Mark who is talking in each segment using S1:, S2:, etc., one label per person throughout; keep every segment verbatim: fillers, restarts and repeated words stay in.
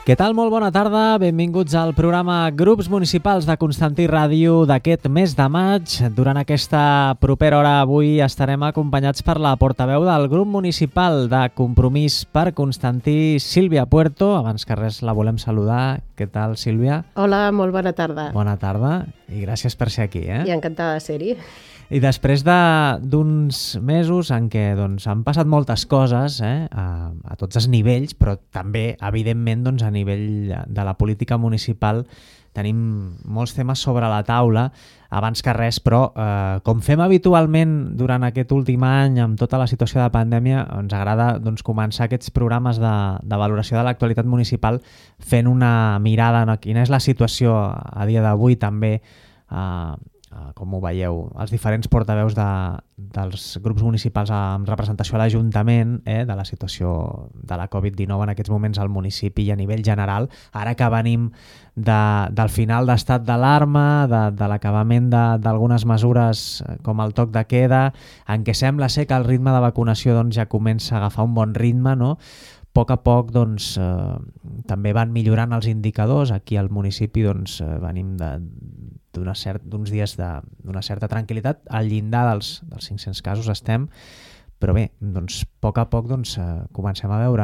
S1: Què tal? Molt bona tarda. Benvinguts al programa Grups Municipals de Constantí Ràdio d'aquest mes de maig. Durant aquesta propera hora avui estarem acompanyats per la portaveu del grup municipal de Compromís per Constantí, Sílvia Puerto. Abans que res la volem saludar. Què tal, Sílvia?
S2: Hola, molt bona tarda.
S1: Bona tarda i gràcies per ser aquí. Eh?
S2: I encantada de ser-hi.
S1: I després d'uns mesos en què doncs, han passat moltes coses eh, a, a tots els nivells, però també, evidentment, doncs, a nivell de la política municipal tenim molts temes sobre la taula, abans que res, però eh, com fem habitualment durant aquest últim any amb tota la situació de pandèmia, ens agrada doncs, començar aquests programes de, de valoració de l'actualitat municipal fent una mirada en quina és la situació a dia d'avui també, eh, Uh, com ho veieu, els diferents portaveus de, dels grups municipals amb representació a l'Ajuntament eh, de la situació de la covid dinou en aquests moments al municipi i a nivell general, ara que venim de, del final d'estat d'alarma, de, de l'acabament d'algunes mesures com el toc de queda, en què sembla ser que el ritme de vacunació doncs, ja comença a agafar un bon ritme, no? A poc a poc doncs, eh, també van millorant els indicadors. Aquí al municipi doncs, eh, venim de d'uns cert, dies d'una certa tranquil·litat. Al llindar dels, dels cinc-cents casos estem, però bé, doncs, a poc a poc doncs, eh, comencem a veure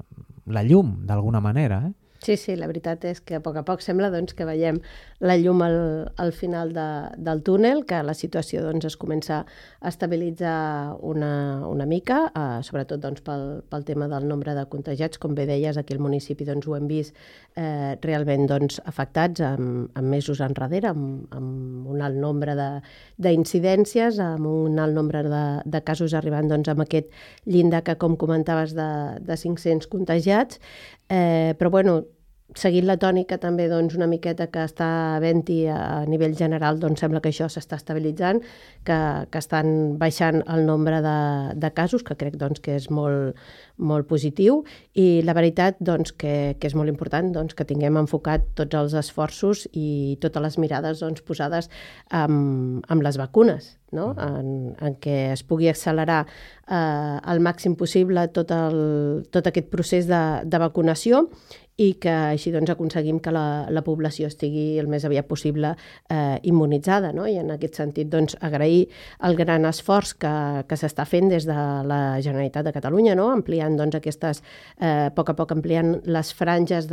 S1: la llum d'alguna manera. Eh?
S2: Sí, sí, la veritat és que a poc a poc sembla doncs, que veiem la llum al, al final de, del túnel, que la situació doncs, es comença a estabilitzar una, una mica, eh, sobretot doncs, pel, pel tema del nombre de contagiats. Com bé deies, aquí al municipi doncs, ho hem vist eh, realment doncs, afectats amb, amb mesos enrere, amb, amb un alt nombre d'incidències, amb un alt nombre de, de casos arribant doncs, amb aquest llindar que, com comentaves, de, de cinc-cents contagiats. Eh, però, bueno, seguint la tònica també doncs, una miqueta que està havent-hi a nivell general, doncs sembla que això s'està estabilitzant, que, que estan baixant el nombre de, de casos, que crec doncs, que és molt, molt positiu, i la veritat doncs, que, que és molt important doncs, que tinguem enfocat tots els esforços i totes les mirades doncs, posades amb, amb les vacunes, no? en, en què es pugui accelerar eh, al màxim possible tot, el, tot aquest procés de, de vacunació i que així doncs, aconseguim que la, la població estigui el més aviat possible eh, immunitzada. No? I en aquest sentit doncs, agrair el gran esforç que, que s'està fent des de la Generalitat de Catalunya, no? Ampliant doncs, aquestes, eh, a poc a poc ampliant les franges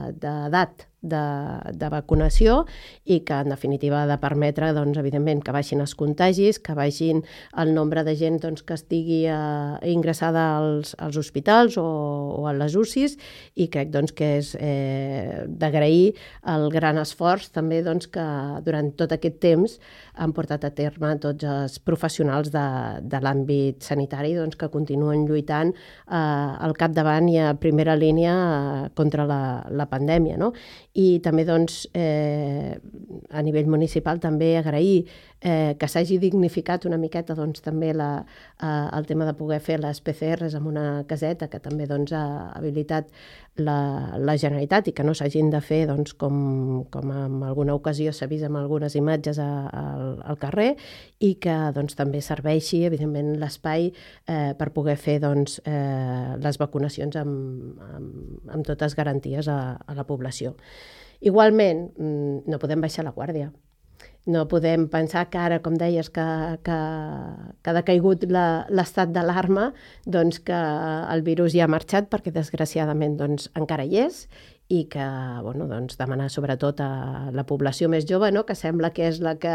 S2: d'edat de, de, de vacunació i que en definitiva ha de permetre doncs, evidentment que baixin els contagis, que baixin el nombre de gent doncs, que estigui eh, ingressada als, als hospitals o, o a les U C Is, i crec doncs, que és eh, d'agrair el gran esforç també doncs, que durant tot aquest temps han portat a terme tots els professionals de, de l'àmbit sanitari doncs, que continuen lluitant eh, al capdavant i a primera línia eh, contra la, la pandèmia. No? I també doncs, eh, a nivell municipal també agrair eh, que s'hagi dignificat una miqueta doncs, també la, eh, el tema de poder fer les P C Rs amb una caseta que també doncs, ha habilitat la, la Generalitat i que no s'hagin de fer doncs, com, com en alguna ocasió s'ha vist amb algunes imatges a, a, al carrer i que doncs, també serveixi evidentment l'espai eh, per poder fer doncs, eh, les vacunacions amb, amb, amb totes garanties a, a la població. Igualment, no podem baixar la guàrdia. No podem pensar que ara, com deies, que, que, que ha decaigut l'estat d'alarma, doncs que el virus ja ha marxat, perquè desgraciadament doncs, encara hi és, i que bueno, doncs, demanar sobretot a la població més jove, no? Que sembla que és la que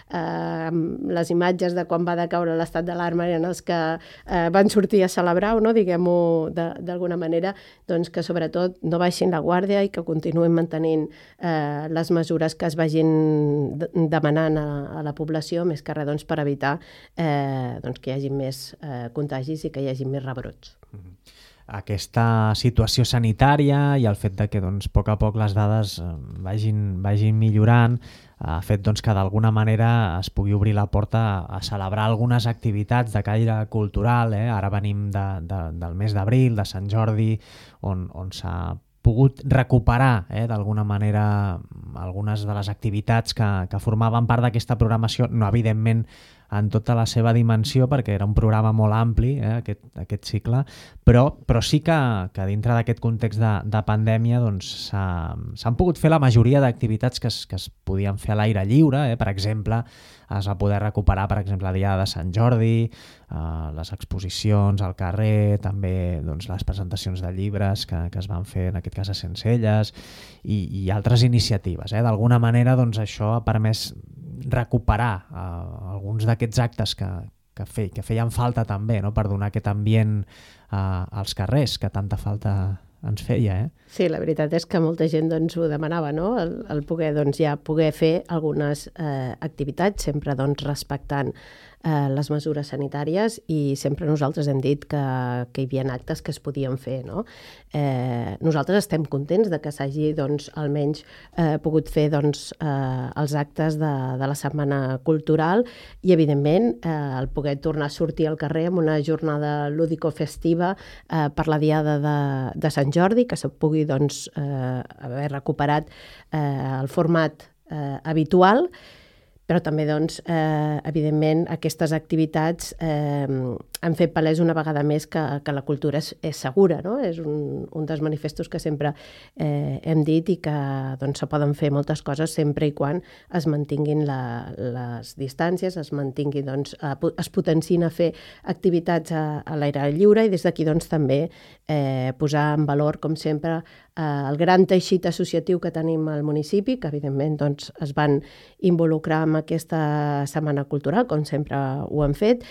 S2: eh, les imatges de quan va decaure l'estat d'alarma eren els que eh, van sortir a celebrar, no? Diguem-ho d'alguna manera, doncs que sobretot no baixin la guàrdia i que continuïn mantenint eh, les mesures que es vagin demanant a, a la població, més que res doncs, per evitar eh, doncs, que hi hagi més eh, contagis i que hi hagi més rebrots.
S1: Mm-hmm. Aquesta situació sanitària i el fet de que doncs, a poc a poc les dades vagin, vagin millorant ha fet doncs, que d'alguna manera es pugui obrir la porta a celebrar algunes activitats de caire cultural. Eh? Ara venim de, de, del mes d'abril, de Sant Jordi, on, on s'ha pogut recuperar eh, d'alguna manera algunes de les activitats que, que formaven part d'aquesta programació, no evidentment en tota la seva dimensió, perquè era un programa molt ampli, eh, aquest, aquest cicle, però, però sí que, que dintre d'aquest context de, de pandèmia doncs, s'han pogut fer la majoria d'activitats que es, que es podien fer a l'aire lliure. Eh? Per exemple, es va poder recuperar, per exemple, la Diada de Sant Jordi, eh, les exposicions al carrer, també doncs, les presentacions de llibres que, que es van fer, en aquest cas a Sencelles, i, i altres iniciatives. Eh? D'alguna manera, doncs, això ha permès recuperar uh, alguns d'aquests actes que, que, fe, que feien falta també, no? Per donar aquest ambient uh, als carrers que tanta falta ens feia. Eh?
S2: Sí, la veritat és que molta gent doncs, ho demanava, no? el, el poder doncs, ja poder fer algunes eh, activitats, sempre doncs, respectant eh, les mesures sanitàries, i sempre nosaltres hem dit que, que hi havia actes que es podien fer. No? Eh, nosaltres estem contents de que s'hagi doncs, almenys eh, pogut fer doncs, eh, els actes de, de la Setmana Cultural, i evidentment eh, el poder tornar a sortir al carrer amb una jornada lúdico-festiva eh, per la Diada de, de Sant Jordi, que se pugui doncs, eh, haver recuperat eh, el format eh, habitual, però també, doncs, eh, evidentment, aquestes activitats eh, han fet palès una vegada més que, que la cultura és, és segura, no? És un, un dels manifestos que sempre eh, hem dit, i que doncs, se poden fer moltes coses sempre i quan es mantinguin la, les distàncies, es mantingui, doncs, a, es potenciïn a fer activitats a, a l'aire lliure, i des d'aquí doncs, també eh, posar en valor, com sempre, el gran teixit associatiu que tenim al municipi, que evidentment doncs, es van involucrar en aquesta Setmana Cultural, com sempre ho han fet,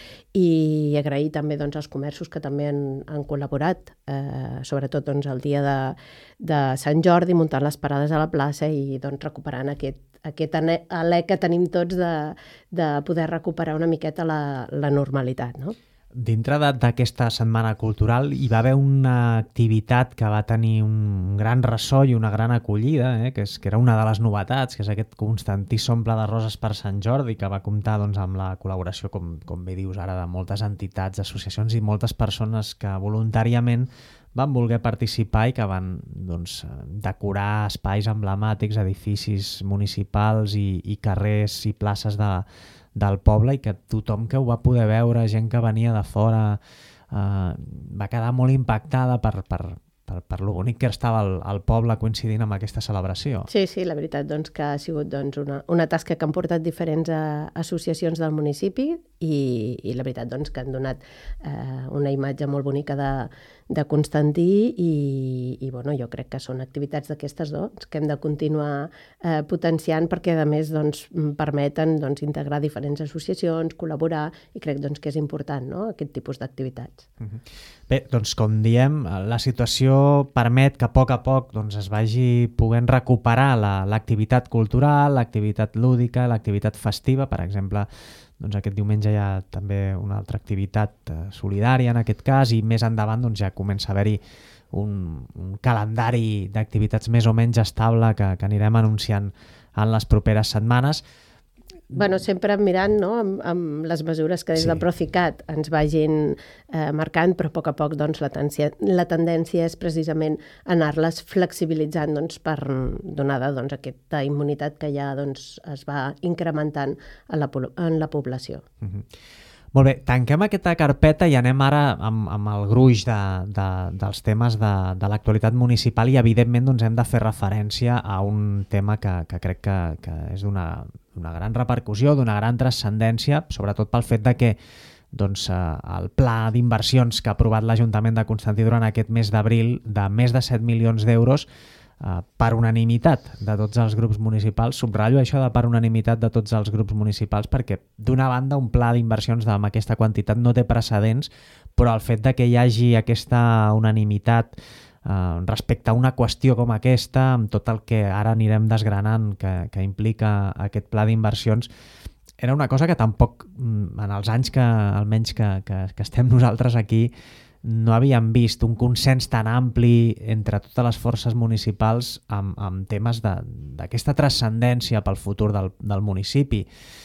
S2: i agrair també doncs, als comerços que també han, han col·laborat, eh, sobretot doncs, el dia de, de Sant Jordi, muntant les parades a la plaça i doncs, recuperant aquest, aquest alè que tenim tots de, de poder recuperar una miqueta la, la normalitat, no?
S1: Dintre d'aquesta setmana cultural hi va haver una activitat que va tenir un gran ressò i una gran acollida, eh? que, és, que era una de les novetats, que és aquest Constantí s'omple de roses per Sant Jordi, que va comptar doncs, amb la col·laboració, com, com bé dius ara, de moltes entitats, associacions i moltes persones que voluntàriament van voler participar i que van doncs, decorar espais emblemàtics, edificis municipals i, i carrers i places de del poble, i que tothom que ho va poder veure, gent que venia de fora, eh, va quedar molt impactada per, per, per, per lo bonic que estava el, el poble coincidint amb aquesta celebració.
S2: Sí, sí, la veritat doncs, que ha sigut doncs, una, una tasca que han portat diferents eh, associacions del municipi, i, i la veritat doncs, que han donat eh, una imatge molt bonica de, de Constantí, i, i bueno, jo crec que són activitats d'aquestes doncs, que hem de continuar eh, potenciant, perquè a més doncs, permeten doncs, integrar diferents associacions, col·laborar, i crec doncs, que és important, no?, aquest tipus d'activitats.
S1: Uh-huh. Bé, doncs com diem, la situació permet que a poc a poc doncs, es vagi podent recuperar l'activitat cultural, l'activitat lúdica, l'activitat festiva. Per exemple, doncs aquest diumenge hi ha també una altra activitat eh, solidària en aquest cas, i més endavant doncs, ja comença a haver-hi un, un calendari d'activitats més o menys estable que, que anirem anunciant en les properes setmanes.
S2: Bueno, sempre mirant, no?, amb, amb les mesures que des
S1: Sí.
S2: del Procicat ens vagin eh, marcant, però a poc a poc doncs, la, tendència, la tendència és precisament anar-les flexibilitzant doncs, per donada doncs, aquesta immunitat que ja doncs, es va incrementant en la, en la població.
S1: Uh-huh. Molt bé, tanquem aquesta carpeta i anem ara amb, amb el gruix de, de, dels temes de, de l'actualitat municipal, i evidentment doncs, hem de fer referència a un tema que, que crec que, que és d'una una gran repercussió, d'una gran transcendència, sobretot pel fet de que doncs, el pla d'inversions que ha aprovat l'Ajuntament de Constantí durant aquest mes d'abril, de més de set milions d'euros, eh, per unanimitat de tots els grups municipals. Subratllo això de per unanimitat de tots els grups municipals, perquè d'una banda un pla d'inversions amb aquesta quantitat no té precedents, però el fet de que hi hagi aquesta unanimitat Uh, respecte a una qüestió com aquesta, amb tot el que ara anirem desgranant que, que implica aquest pla d'inversions, era una cosa que tampoc, en els anys que almenys que, que, que estem nosaltres aquí, no havíem vist un consens tan ampli entre totes les forces municipals amb, amb temes d'aquesta transcendència pel futur del, del municipi.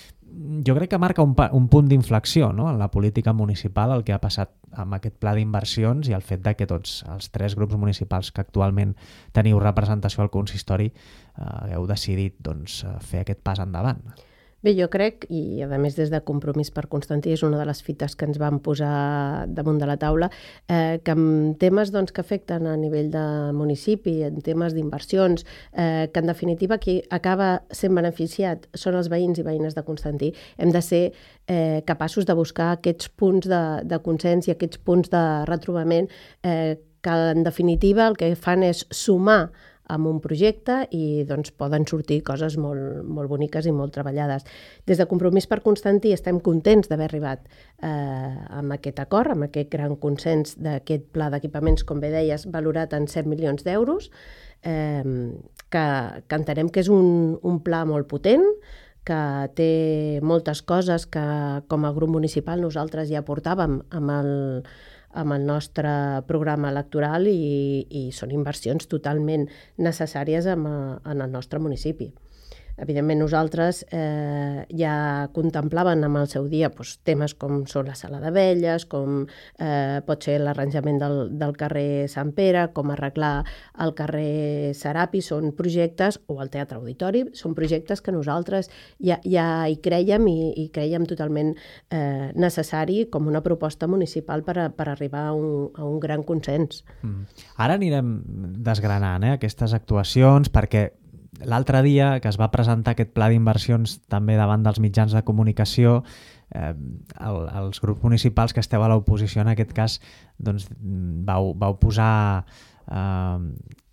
S1: Jo crec que marca un, un punt d'inflexió, no?, en la política municipal, el que ha passat amb aquest pla d'inversions i el fet de que tots els tres grups municipals que actualment teniu representació al consistori eh, heu decidit doncs, fer aquest pas endavant.
S2: Bé, jo crec, i a més des de Compromís per Constantí és una de les fites que ens van posar damunt de la taula, eh, que en temes doncs, que afecten a nivell de municipi, en temes d'inversions, eh, que en definitiva qui acaba sent beneficiat són els veïns i veïnes de Constantí, hem de ser eh, capaços de buscar aquests punts de, de consens i aquests punts de retrobament eh, que en definitiva el que fan és sumar amb un projecte i doncs, poden sortir coses molt, molt boniques i molt treballades. Des de Compromís per Constantí estem contents d'haver arribat eh, amb aquest acord, amb aquest gran consens d'aquest pla d'equipaments, com bé deies, valorat en set milions d'euros, eh, que, que entenem que és un, un pla molt potent, que té moltes coses que com a grup municipal nosaltres ja portàvem amb el amb el nostre programa electoral i, i són inversions totalment necessàries en, en el nostre municipi. Evidentment nosaltres eh, ja contemplàvem amb el seu dia doncs, temes com són la sala d'abelles, com eh, pot ser l'arranjament del, del carrer Sant Pere, com arreglar el carrer Serapi, són projectes, o el Teatre Auditori, són projectes que nosaltres ja, ja hi creiem i, i creiem totalment eh, necessari com una proposta municipal per, a, per arribar a un, a un gran consens.
S1: Mm. Ara anirem desgranant eh, aquestes actuacions perquè l'altre dia que es va presentar aquest pla d'inversions també davant dels mitjans de comunicació, eh, el, els grups municipals que esteu a l'oposició en aquest cas doncs, vau, vau posar... Eh,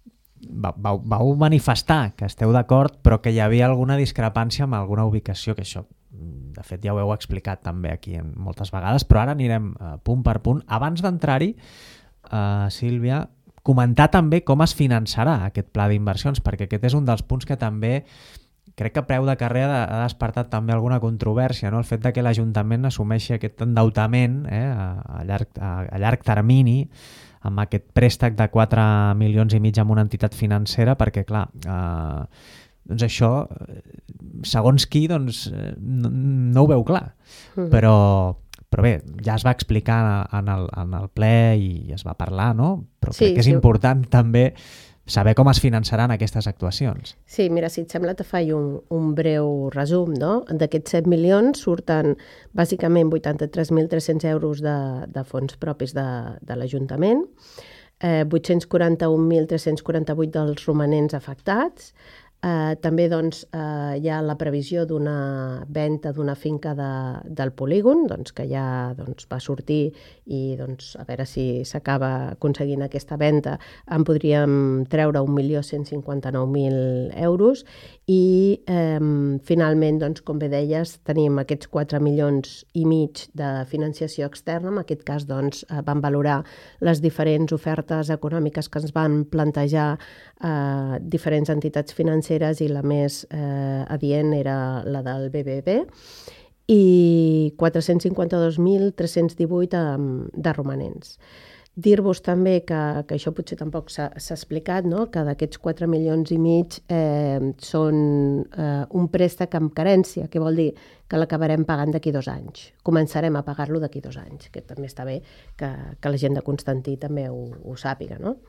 S1: vau, vau manifestar que esteu d'acord però que hi havia alguna discrepància amb alguna ubicació, que això de fet ja ho heu explicat també aquí en moltes vegades, però ara anirem eh, punt per punt. Abans d'entrar-hi, eh, Sílvia, comentar també com es finançarà aquest pla d'inversions, perquè aquest és un dels punts que també crec que a preu de carrer ha despertat també alguna controvèrsia, no? El fet de que l'Ajuntament assumeixi aquest endeutament eh, a, a, llarg, a, a llarg termini amb aquest préstec de quatre milions i mig amb una entitat financera, perquè clar, eh, doncs això, segons qui, doncs, no, no ho veu clar, mm. però... Però bé, ja es va explicar en el, en el ple i es va parlar, no? Però crec sí, que és sí. important també saber com es finançaran aquestes actuacions.
S2: Sí, mira, si et sembla te faig un, un breu resum, no? D'aquests set milions surten bàsicament vuitanta-tres mil tres-cents euros de, de fons propis de, de l'Ajuntament, eh, vuit-cents quaranta-un mil tres-cents quaranta-vuit dels romanents afectats. Eh, també doncs, eh, hi ha la previsió d'una venda d'una finca de, del polígon, doncs, que ja doncs, va sortir i doncs, a veure si s'acaba aconseguint aquesta venda, en podríem treure un milió cent cinquanta-nou mil euros i eh, finalment, doncs, com bé deies, tenim aquests quatre milions i mig de financiació externa. En aquest cas doncs, eh, vam valorar les diferents ofertes econòmiques que ens van plantejar eh, diferents entitats financeres i la més eh, adient era la del B B B i quatre-cents cinquanta-dos mil tres-cents divuit de romanents. Dir-vos també que, que això potser tampoc s'ha explicat, no? Que d'aquests quatre milions i mig eh, són eh, un préstec amb carència, que vol dir que l'acabarem pagant d'aquí dos anys. Començarem a pagar-lo d'aquí dos anys, que també està bé que, que la gent de Constantí també ho, ho sàpiga, no?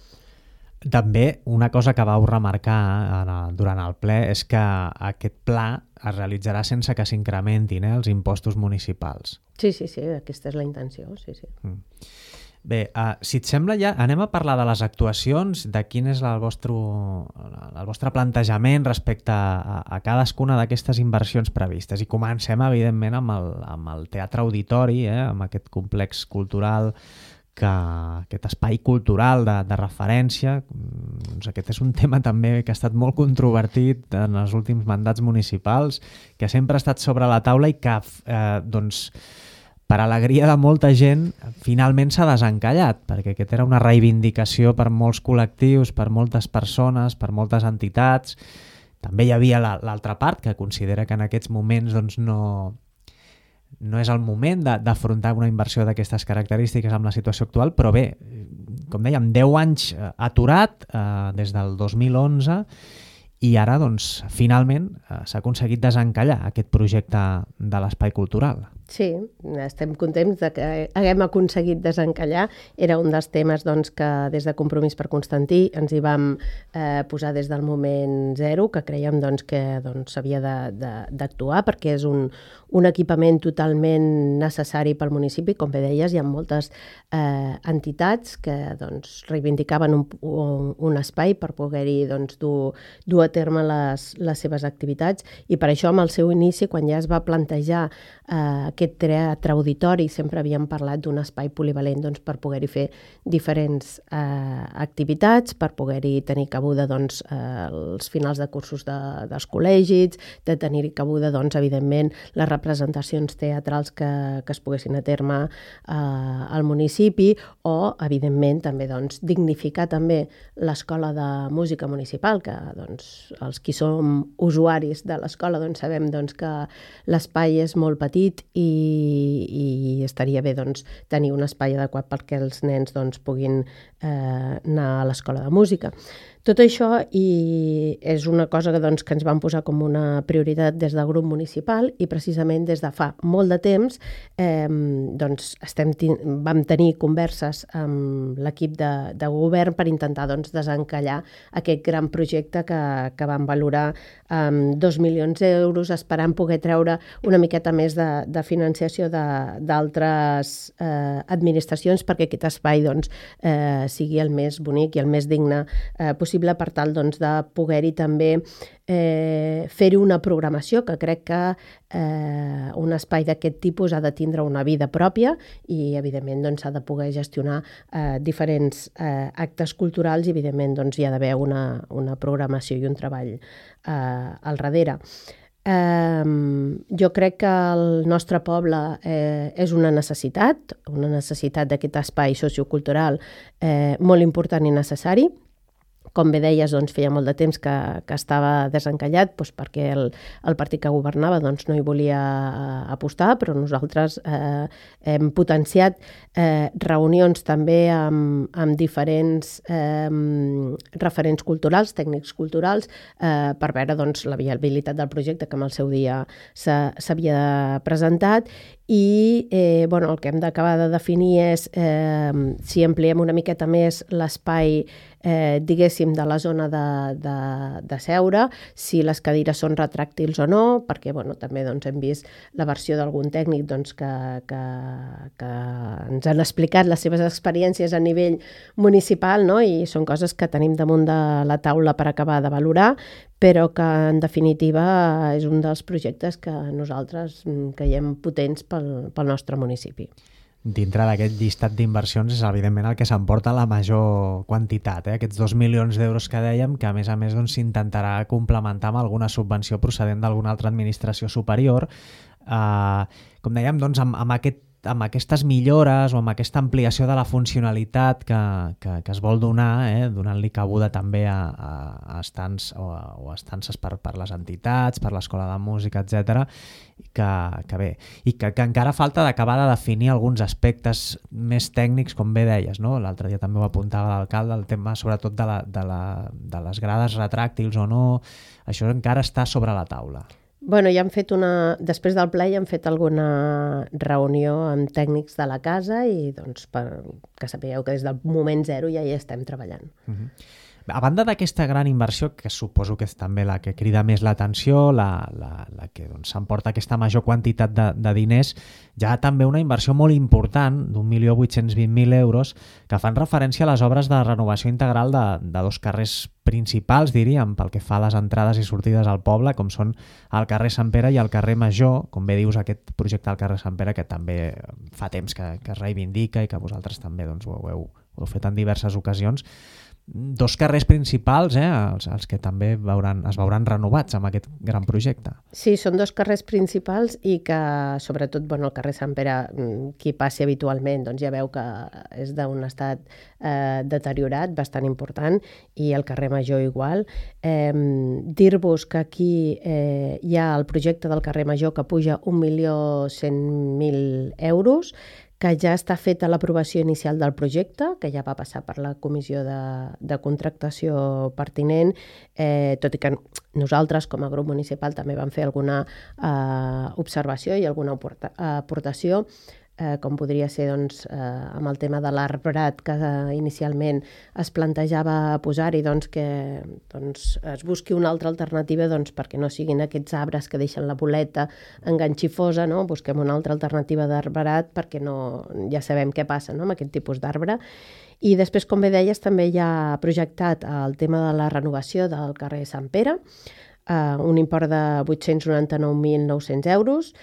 S1: També una cosa que vau remarcar durant el ple és que aquest pla es realitzarà sense que s'incrementin eh, els impostos municipals.
S2: Sí, sí, sí, aquesta és la intenció, sí, sí.
S1: Mm. Bé, uh, si et sembla ja, anem a parlar de les actuacions, de quin és el vostre, el vostre plantejament respecte a, a cadascuna d'aquestes inversions previstes. I comencem, evidentment, amb el, amb el Teatre Auditori, eh, amb aquest complex cultural que aquest espai cultural de, de referència, doncs aquest és un tema també que ha estat molt controvertit en els últims mandats municipals, que sempre ha estat sobre la taula i que, eh, doncs, per alegria de molta gent, finalment s'ha desencallat, perquè aquest era una reivindicació per molts col·lectius, per moltes persones, per moltes entitats. També hi havia l'altra part, que considera que en aquests moments doncs, no... no és el moment d'afrontar una inversió d'aquestes característiques amb la situació actual, però bé, com dèiem, deu anys aturat eh, des del dos mil onze i ara, doncs, finalment eh, s'ha aconseguit desencallar aquest projecte de l'espai cultural.
S2: Sí, estem contents de que haguem aconseguit desencallar. Era un dels temes doncs, que des de Compromís per Constantí ens hi vam eh, posar des del moment zero, que creiem doncs, que s'havia doncs, d'actuar perquè és un, un equipament totalment necessari pel municipi. Com bé deies, hi ha moltes eh, entitats que doncs, reivindicaven un, un, un espai per poder-hi doncs, dur, dur a terme les, les seves activitats, i per això amb el seu inici, quan ja es va plantejar eh, aquest teatre auditori, sempre havíem parlat d'un espai polivalent doncs, per poder-hi fer diferents eh, activitats, per poder-hi tenir cabuda doncs, eh, els finals de cursos de, dels col·legis, de tenir-hi cabuda, doncs, evidentment, les representacions teatrals que, que es poguessin a terme eh, al municipi, o, evidentment, també doncs, dignificar també l'Escola de Música Municipal, que doncs, els qui som usuaris de l'escola doncs, sabem doncs, que l'espai és molt petit i i estaria bé doncs, tenir un espai adequat perquè els nens doncs, puguin eh, anar a l'escola de música. Tot això i és una cosa que, doncs, que ens vam posar com una prioritat des del grup municipal, i precisament des de fa molt de temps eh, doncs, estem vam tenir converses amb l'equip de, de govern per intentar doncs, desencallar aquest gran projecte que, que vam valorar amb dos milions d'euros, esperant poder treure una miqueta més de, de financiació d'altres eh, administracions perquè aquest espai doncs, eh, sigui el més bonic i el més digne eh, possible, per tal doncs, de poder-hi també eh, fer-hi una programació, que crec que eh, un espai d'aquest tipus ha de tindre una vida pròpia i, evidentment, doncs, s'ha de poder gestionar eh, diferents eh, actes culturals i, evidentment, doncs, hi ha d'haver una, una programació i un treball eh, al darrere. Um, jo crec que el nostre poble eh, és una necessitat, una necessitat d'aquest espai sociocultural eh, molt important i necessari. Com bé deies, doncs, feia molt de temps que, que estava desencallat doncs, perquè el, el partit que governava doncs, no hi volia apostar, però nosaltres eh, hem potenciat eh, reunions també amb, amb diferents eh, referents culturals, tècnics culturals, eh, per veure doncs, la viabilitat del projecte que en el seu dia s'havia presentat. I eh, bueno, el que hem d'acabar de definir és eh, si ampliem una miqueta més l'espai eh, diguéssim de la zona de, de, de seure, si les cadires són retràctils o no, perquè bueno, també doncs, hem vist la versió d'algun tècnic doncs, que, que, que ens han explicat les seves experiències a nivell municipal, no? I són coses que tenim damunt de la taula per acabar de valorar, però que en definitiva és un dels projectes que nosaltres creiem potents pel, pel nostre municipi.
S1: Dintre d'aquest llistat d'inversions és evidentment el que s'emporta la major quantitat, eh? Aquests dos milions d'euros que dèiem, que a més a més doncs, s'intentarà complementar amb alguna subvenció procedent d'alguna altra administració superior. Uh, com dèiem, doncs, amb, amb aquest amb aquestes millores o amb aquesta ampliació de la funcionalitat que, que, que es vol donar, eh, donant-li cabuda també a, a, a estants o, a, o a estances per, per les entitats, per l'escola de música, etcètera, que, que bé, i que, que encara falta d'acabar de definir alguns aspectes més tècnics, com bé deies, no? L'altre dia també ho apuntava l'alcalde, el tema sobretot de, la, de, la, de les grades retràctils o no, això encara està sobre la taula.
S2: Bueno, ja hem fet una... Després del ple ja hem fet alguna reunió amb tècnics de la casa i doncs per que sapigueu que des del moment zero ja hi estem treballant.
S1: Uh-huh. A banda d'aquesta gran inversió, que suposo que és també la que crida més l'atenció, la, la, la que doncs, s'emporta aquesta major quantitat de, de diners, hi ha també una inversió molt important d'un milió vuit-cents vint mil euros que fan referència a les obres de renovació integral de, de dos carrers principals, diríem, pel que fa a les entrades i sortides al poble, com són el carrer Sant Pere i el carrer Major. Com bé dius, aquest projecte al carrer Sant Pere, que també fa temps que, que es reivindica i que vosaltres també doncs, ho, heu, ho heu fet en diverses ocasions. Dos carrers principals, eh, els, els que també veuran, es veuran renovats amb aquest gran projecte.
S2: Sí, són dos carrers principals i que, sobretot, bueno, el carrer Sant Pere, qui passi habitualment, doncs ja veu que és d'un estat eh, deteriorat, bastant important, i el carrer Major igual. Eh, dir-vos que aquí eh, hi ha el projecte del carrer Major que puja un milió cent mil euros, que ja està feta l'aprovació inicial del projecte, que ja va passar per la comissió de, de contractació pertinent, eh, tot i que nosaltres, com a grup municipal, també vam fer alguna eh, observació i alguna aportació, eh, com podria ser doncs, eh, amb el tema de l'arbrat que eh, inicialment es plantejava posar-hi, doncs, que doncs, es busqui una altra alternativa doncs, perquè no siguin aquests arbres que deixen la boleta enganxifosa, no? Busquem una altra alternativa d'arbrat perquè no, ja sabem què passa, no? Amb aquest tipus d'arbre. I després, com bé deies, també hi ha projectat el tema de la renovació del carrer Sant Pere, eh, un import de vuit-cents noranta-nou mil nou-cents euros.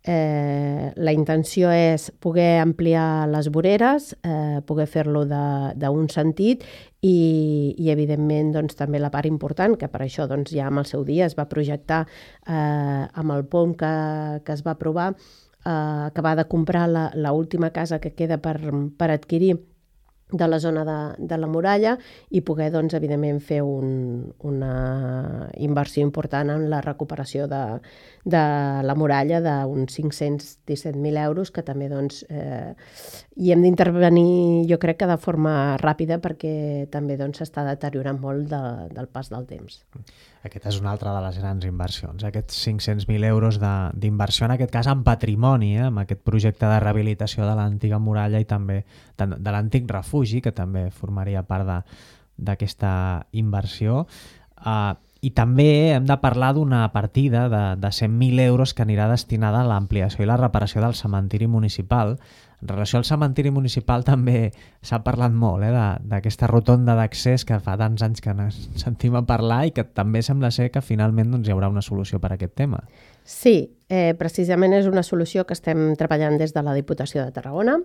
S2: Eh, la intenció és poder ampliar les voreres, eh, poder fer-lo d'un sentit i, i evidentment, doncs, també la part important, que per això doncs, ja en el seu dia es va projectar eh, amb el POM que, que es va aprovar, eh, acabar de comprar l'última casa que queda per, per adquirir de la zona de, de la muralla i poder, doncs, evidentment, fer un, una inversió important en la recuperació de, de la muralla d'uns cinc-cents disset mil euros, que també, doncs, eh, hi hem d'intervenir, jo crec que de forma ràpida, perquè també, doncs, s'està deteriorant molt de, del pas del temps.
S1: Aquesta és una altra de les grans inversions, aquests cinc-cents mil euros d'inversió, en aquest cas en patrimoni, eh, amb aquest projecte de rehabilitació de l'antiga muralla i també de, de l'antic refugi, que també formaria part d'aquesta inversió. Uh, I també hem de parlar d'una partida de, de cent mil euros que anirà destinada a l'ampliació i la reparació del cementiri municipal. En relació al cementiri municipal també s'ha parlat molt, eh, d'aquesta rotonda d'accés que fa tants anys que sentim a parlar i que també sembla ser que finalment doncs, hi haurà una solució per a aquest tema.
S2: Sí, eh, precisament és una solució que estem treballant des de la Diputació de Tarragona.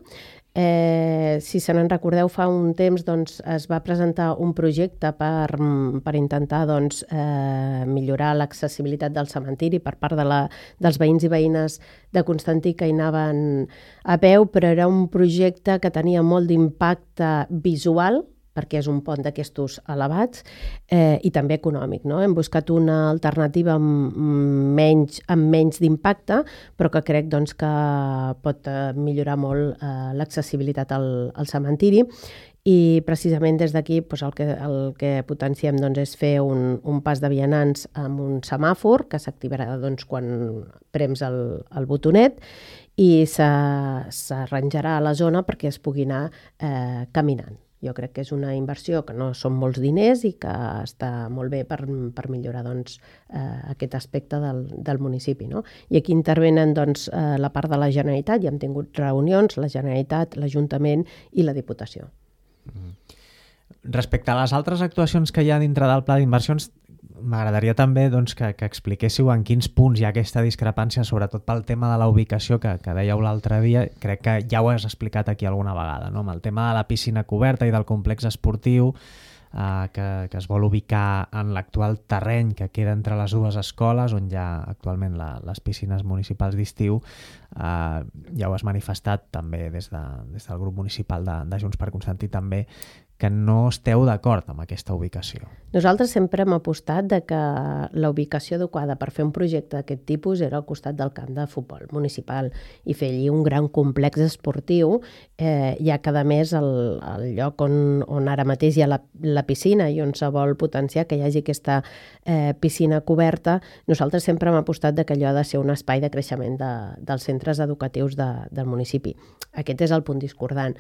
S2: Eh, si se n'en recordeu, fa un temps doncs, es va presentar un projecte per, per intentar doncs, eh, millorar l'accessibilitat del cementiri per part de la, dels veïns i veïnes de Constantí que hi anaven a peu, però era un projecte que tenia molt d'impacte visual, perquè és un pont d'aquestos elevats, eh, i també econòmic, no? Hem buscat una alternativa amb menys, amb menys d'impacte, però que crec doncs, que pot millorar molt eh, l'accessibilitat al, al cementiri, i precisament des d'aquí doncs, el, que, el que potenciem doncs, és fer un, un pas de vianants amb un semàfor que s'activarà doncs, quan prems el, el botonet i s'arranjarà a la zona perquè es pugui anar eh, caminant. Jo crec que és una inversió que no són molts diners i que està molt bé per, per millorar doncs, eh, aquest aspecte del, del municipi. No? I aquí intervenen doncs, eh, la part de la Generalitat, ja hem tingut reunions, la Generalitat, l'Ajuntament i la Diputació.
S1: Respecte a les altres actuacions que hi ha dintre del pla d'inversions, m'agradaria també doncs, que, que expliquéssiu en quins punts hi ha aquesta discrepància, sobretot pel tema de la ubicació que, que dèieu l'altre dia. Crec que ja ho has explicat aquí alguna vegada, no? Amb el tema de la piscina coberta i del complex esportiu, eh, que, que es vol ubicar en l'actual terreny que queda entre les dues escoles, on hi ha actualment la, les piscines municipals d'estiu. Eh, ja ho has manifestat també des, de, des del grup municipal de, de Junts per Constantí també, que no esteu d'acord amb aquesta ubicació.
S2: Nosaltres sempre hem apostat de que la ubicació adequada per fer un projecte d'aquest tipus era al costat del camp de futbol municipal i fer allí un gran complex esportiu, eh, ja que a més el, el lloc on, on ara mateix hi ha la, la piscina i on se vol potenciar que hi hagi aquesta eh, piscina coberta, nosaltres sempre hem apostat de que allò ha de ser un espai de creixement de, dels centres educatius de, del municipi. Aquest és el punt discordant.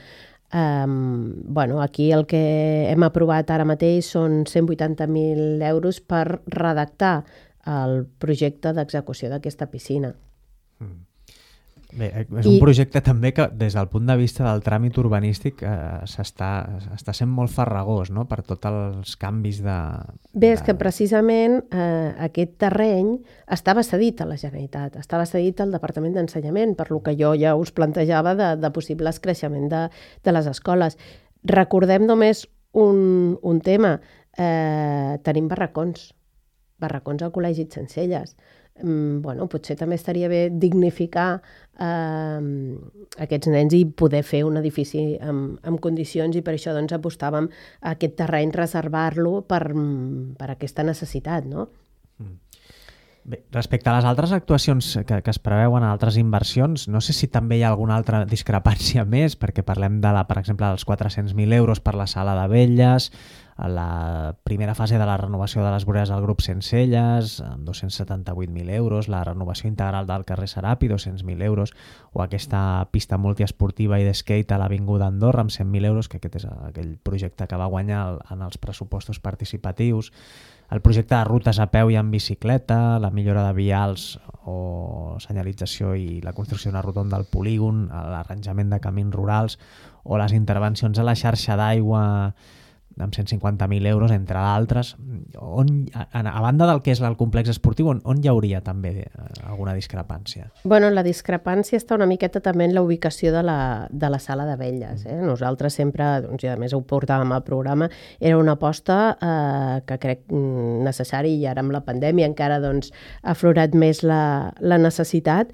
S2: Um, bueno, aquí el que hem aprovat ara mateix són cent vuitanta mil euros per redactar el projecte d'execució d'aquesta piscina.
S1: Mm. Bé, és un I... projecte també que des del punt de vista del tràmit urbanístic eh, s'està està sent molt farragós, no?, per tots els canvis de...
S2: Bé, és de... que precisament eh, aquest terreny estava cedit a la Generalitat, estava cedit al Departament d'Ensenyament, per lo que jo ja us plantejava de, de possibles creixement de, de les escoles. Recordem només un, un tema, eh, tenim barracons, barracons al Col·legi Centcelles. Bueno, potser també estaria bé dignificar eh, aquests nens i poder fer un edifici amb, amb condicions, i per això doncs, apostàvem a aquest terreny, reservar-lo per, per aquesta necessitat, no? Mm.
S1: Bé, respecte a les altres actuacions que, que es preveuen a altres inversions, no sé si també hi ha alguna altra discrepància més, perquè parlem, de la, per exemple, dels quatre-cents mil euros per la sala de Velles, a la primera fase de la renovació de les voreres del grup Sencelles, amb dos-cents setanta-vuit mil euros, la renovació integral del carrer Serapi, dos-cents mil euros, o aquesta pista multiesportiva i d'skate a l'Avinguda Andorra amb cent mil euros, que aquest és aquell projecte que va guanyar en els pressupostos participatius, el projecte de rutes a peu i en bicicleta, la millora de vials o senyalització i la construcció d'una rotonda al polígon, l'arranjament de camins rurals o les intervencions a la xarxa d'aigua amb cent cinquanta mil euros, entre d'altres. On, a, a banda del que és el complex esportiu, on, on hi hauria també alguna discrepància?
S2: Bueno, la discrepància està una miqueta també en la ubicació de la, de la sala de Velles. Eh? Nosaltres sempre, doncs, i a més ho portàvem al programa, era una aposta eh, que crec necessari, i ara amb la pandèmia encara doncs, ha aflorat més la, la necessitat.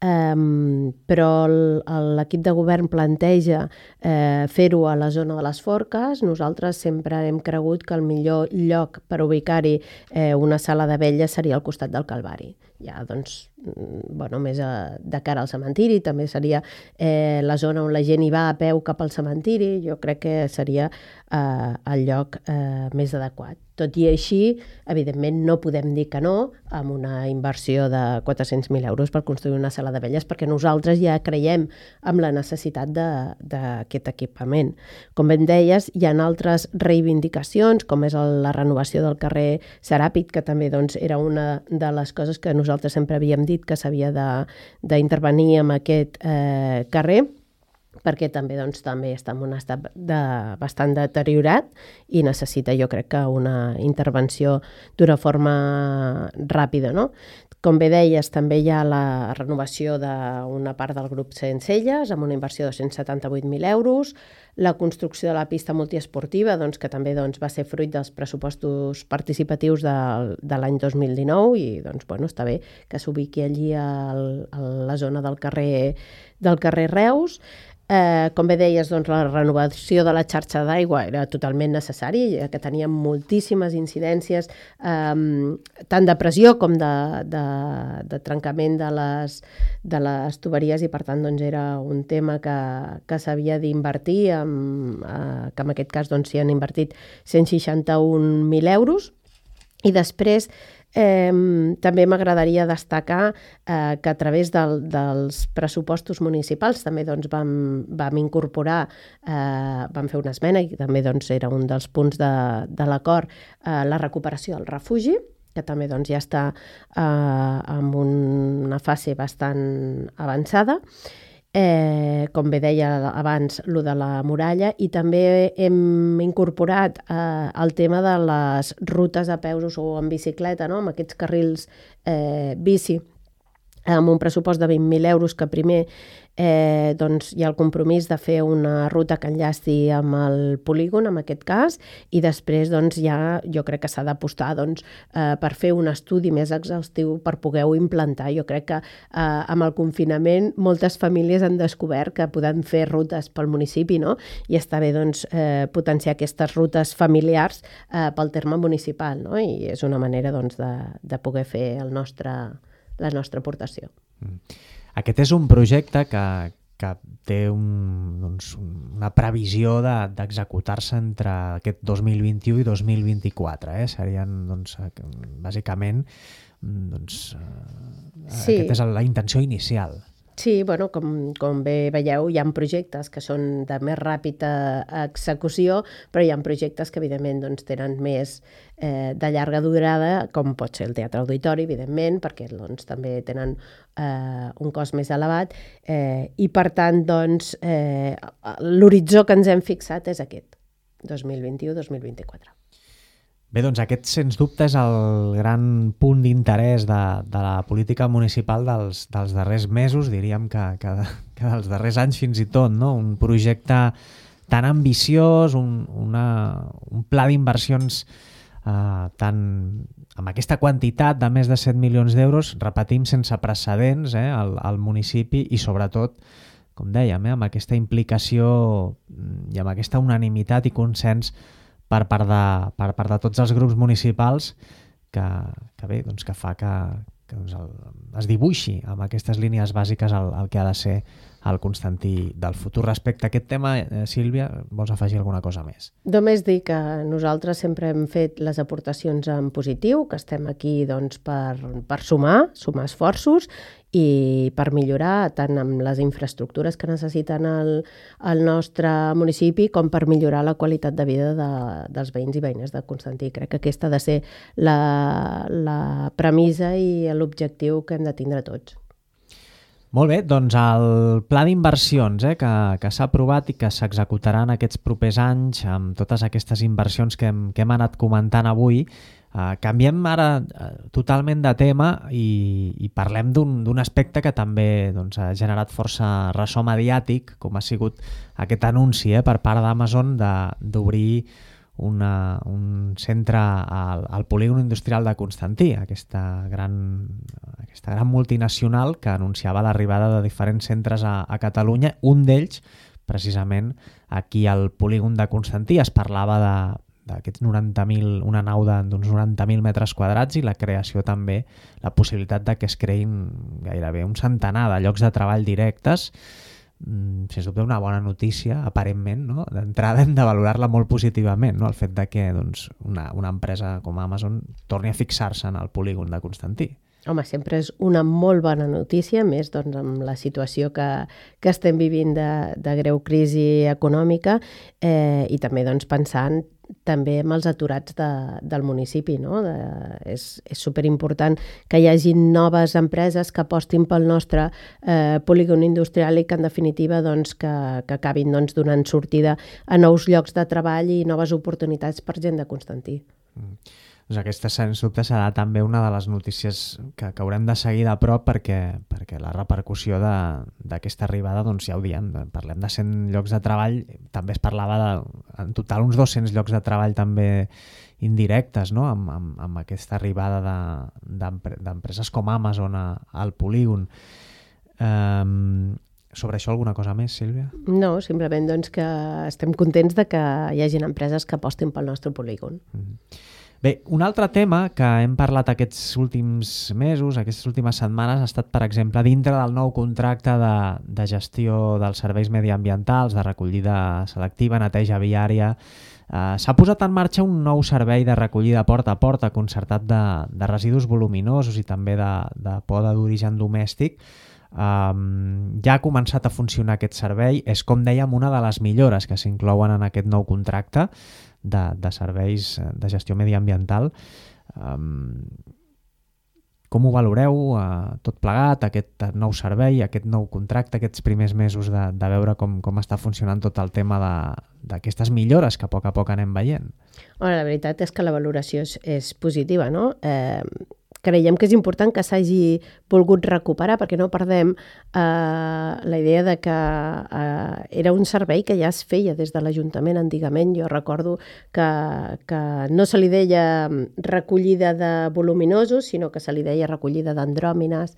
S2: Um, però l'equip de govern planteja eh, fer-ho a la zona de les Forques. Nosaltres sempre hem cregut que el millor lloc per ubicar-hi eh, una sala de Velles seria al costat del Calvari. Ja, doncs, bueno, més a, de cara al cementiri, també seria eh, la zona on la gent hi va a peu cap al cementiri. Jo crec que seria eh, el lloc eh, més adequat. Tot i així, evidentment, no podem dir que no amb una inversió de quatre-cents mil euros per construir una sala de Velles, perquè nosaltres ja creiem en la necessitat d'aquest equipament. Com ben deies, hi ha altres reivindicacions, com és el, la renovació del carrer Seràpid, que també doncs, era una de les coses que nosaltres sempre havíem dit que s'havia d'intervenir en aquest eh, carrer, perquè també, doncs, també està en un estat de, bastant deteriorat i necessita, jo crec, que una intervenció d'una forma ràpida, no? Com bé deies, també hi ha la renovació d'una part del grup Sencelles amb una inversió de dos-cents setanta-vuit mil euros, la construcció de la pista multiesportiva, doncs, que també doncs, va ser fruit dels pressupostos participatius de, de l'any dos mil dinou i doncs, bueno, està bé que s'ubiqui allí al, a la zona del carrer, del carrer Reus. Eh, com bé deies, doncs, la renovació de la xarxa d'aigua era totalment necessari, ja que teníem moltíssimes incidències, eh, tant de pressió com de, de, de trencament de les, de les tuberies, i per tant doncs, era un tema que, que s'havia d'invertir, eh, que en aquest cas doncs, s'hi han invertit cent seixanta-un mil euros. I després Eh, també m'agradaria destacar eh, que a través del, dels pressupostos municipals també doncs, vam, vam incorporar, eh, vam fer una esmena i també doncs, era un dels punts de, de l'acord, eh, la recuperació del refugi, que també doncs, ja està eh, en una fase bastant avançada. Eh, com bé deia abans, lo de la muralla, i també hem incorporat eh, el tema de les rutes a peus o en bicicleta, no? Amb aquests carrils eh, bici, amb un pressupost de vint mil euros, que primer eh, doncs, hi ha el compromís de fer una ruta que enllaci amb el polígon, en aquest cas, i després doncs, ja jo crec que s'ha d'apostar doncs, eh, per fer un estudi més exhaustiu per poder-ho implantar. Jo crec que eh, amb el confinament moltes famílies han descobert que podem fer rutes pel municipi, no? I està bé doncs, eh, potenciar aquestes rutes familiars eh, pel terme municipal, no? I és una manera doncs, de, de poder fer el nostre... la nostra aportació.
S1: Aquest és un projecte que, que té un, doncs, una previsió d'executar-se de, entre aquest dos mil vint-i-u i dos mil vint-i-quatre. Eh? Serien, doncs, bàsicament, doncs, sí. Aquesta és la intenció inicial.
S2: Sí, bueno, com, com bé veieu, hi ha projectes que són de més ràpida execució, però hi ha projectes que, evidentment, doncs, tenen més eh, de llarga durada, com pot ser el Teatre Auditori, evidentment, perquè doncs, també tenen eh, un cost més elevat, eh, i, per tant, doncs, eh, l'horitzó que ens hem fixat és aquest, dos mil vint-i-u dos mil vint-i-quatre.
S1: Bé, doncs aquest, sens dubte, és el gran punt d'interès de, de la política municipal dels, dels darrers mesos, diríem que, que, que dels darrers anys fins i tot, no? Un projecte tan ambiciós, un, una, un pla d'inversions eh, tan, amb aquesta quantitat de més de set milions d'euros, repetim, sense precedents eh, al, al municipi, i sobretot, com dèiem, eh, amb aquesta implicació i amb aquesta unanimitat i consens per part de, per part de tots els grups municipals que, que bé, doncs que fa que, que doncs, el, es dibuixi amb aquestes línies bàsiques el, el que ha de ser el Constantí del futur. Respecte a aquest tema, eh, Sílvia, vols afegir alguna cosa més?
S2: Només dir que nosaltres sempre hem fet les aportacions en positiu, que estem aquí doncs, per, per sumar, sumar esforços i per millorar tant amb les infraestructures que necessiten el, el nostre municipi com per millorar la qualitat de vida de, dels veïns i veïnes de Constantí. Crec que aquesta ha de ser la, la premissa i l'objectiu que hem de tindre tots.
S1: Molt bé, doncs el pla d'inversions eh, que, que s'ha aprovat i que s'executarà en aquests propers anys amb totes aquestes inversions que hem, que hem anat comentant avui, eh, canviem ara eh, totalment de tema i, i parlem d'un aspecte que també doncs, ha generat força ressò mediàtic, com ha sigut aquest anunci eh, per part d'Amazon d'obrir Una, un centre al, al polígon industrial de Constantí, aquesta gran, aquesta gran multinacional que anunciava l'arribada de diferents centres a, a Catalunya, un d'ells precisament aquí al polígon de Constantí. Es parlava d'aquests noranta mil, una nau d'uns noranta mil metres quadrats i la creació també, la possibilitat de que es creïn gairebé un centenar de llocs de treball directes. Sens dubte una bona notícia, aparentment, no? D'entrada hem de valorar-la molt positivament, no? El fet de que doncs, una, una empresa com Amazon torni a fixar-se en el polígon de Constantí.
S2: Home, sempre és una molt bona notícia, més doncs, amb la situació que, que estem vivint de, de greu crisi econòmica eh, i també doncs, pensant també amb els aturats de, del municipi. No? De, és és superimportant que hi hagi noves empreses que apostin pel nostre eh, polígon industrial i que en definitiva doncs, que, que acabin doncs, donant sortida a nous llocs de treball i noves oportunitats per gent de Constantí.
S1: Mm. Doncs aquesta, sens dubte, serà també una de les notícies que, que haurem de seguir de prop perquè, perquè la repercussió d'aquesta arribada, doncs ja ho diem, parlem de cent llocs de treball, també es parlava de, en total uns dos-cents llocs de treball també indirectes, no? amb, amb, amb aquesta arribada d'empreses com Amazon a, al polígon. Um, sobre això alguna cosa més, Sílvia?
S2: No, simplement doncs, que estem contents de que hi hagin empreses que apostin pel nostre polígon.
S1: Mm. Bé, un altre tema que hem parlat aquests últims mesos, aquestes últimes setmanes, ha estat, per exemple, dintre del nou contracte de, de gestió dels serveis mediambientals, de recollida selectiva, neteja viària. Eh, s'ha posat en marxa un nou servei de recollida porta a porta concertat de, de residus voluminosos i també de, de poda d'origen domèstic. Um, ja ha començat a funcionar aquest servei. És, com dèiem, una de les millores que s'inclouen en aquest nou contracte de, de serveis de gestió mediambiental. Um, com ho valoreu uh, tot plegat, aquest nou servei, aquest nou contracte, aquests primers mesos de, de veure com, com està funcionant tot el tema d'aquestes millores que a poc a poc anem veient?
S2: Bueno, la veritat és que la valoració és, és positiva, no? Eh, creiem que és important que s'hagi volgut recuperar perquè no perdem eh, la idea de que eh, era un servei que ja es feia des de l'Ajuntament antigament. Jo recordo que, que no se li deia recollida de voluminosos, sinó que se li deia recollida d'andròmines,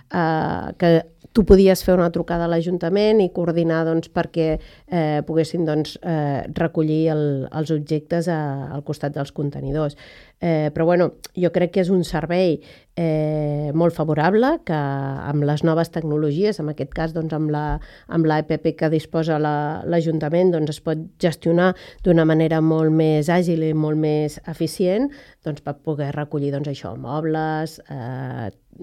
S2: eh, que tu podies fer una trucada a l'Ajuntament i coordinar doncs, perquè eh, poguessin doncs, eh, recollir el, els objectes a, al costat dels contenidors. Eh, però bueno, jo crec que és un servei eh, molt favorable, que amb les noves tecnologies, en aquest cas doncs, amb la amb l'A P P que disposa l'Ajuntament, doncs, es pot gestionar d'una manera molt més àgil i molt més eficient, doncs, per poder recollir doncs, això, mobles, eh,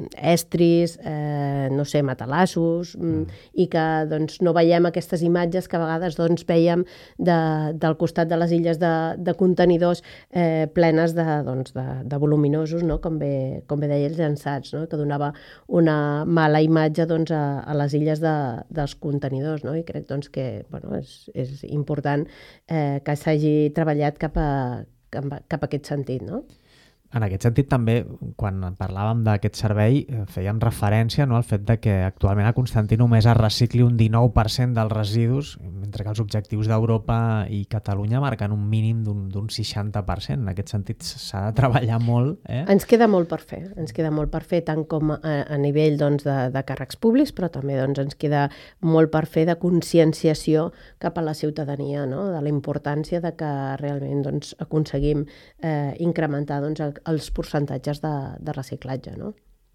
S2: estris, eh, no sé, matalassos, mm. i que doncs, no veiem aquestes imatges que a vegades doncs, veiem de, del costat de les illes de, de contenidors eh, plenes de, doncs, de, de voluminosos, no? com, bé, com bé deia els llançats, no? que donava una mala imatge doncs, a, a les illes de, dels contenidors, no? I crec doncs, que bueno, és, és important eh, que s'hagi treballat cap a, cap a, cap a aquest sentit, no?
S1: En aquest sentit, també, quan parlàvem d'aquest servei, fèiem referència, no, al fet de que actualment a Constantí només es recicli un dinou per cent dels residus, mentre que els objectius d'Europa i Catalunya marquen un mínim d'un seixanta per cent. En aquest sentit, s'ha de treballar molt. Eh?
S2: Ens queda molt per fer. Ens queda molt per fer, tant com a, a nivell doncs, de, de càrrecs públics, però també doncs, ens queda molt per fer de conscienciació cap a la ciutadania, no? De la importància de que realment doncs, aconseguim eh, incrementar doncs, els percentatges de, de reciclatge, no?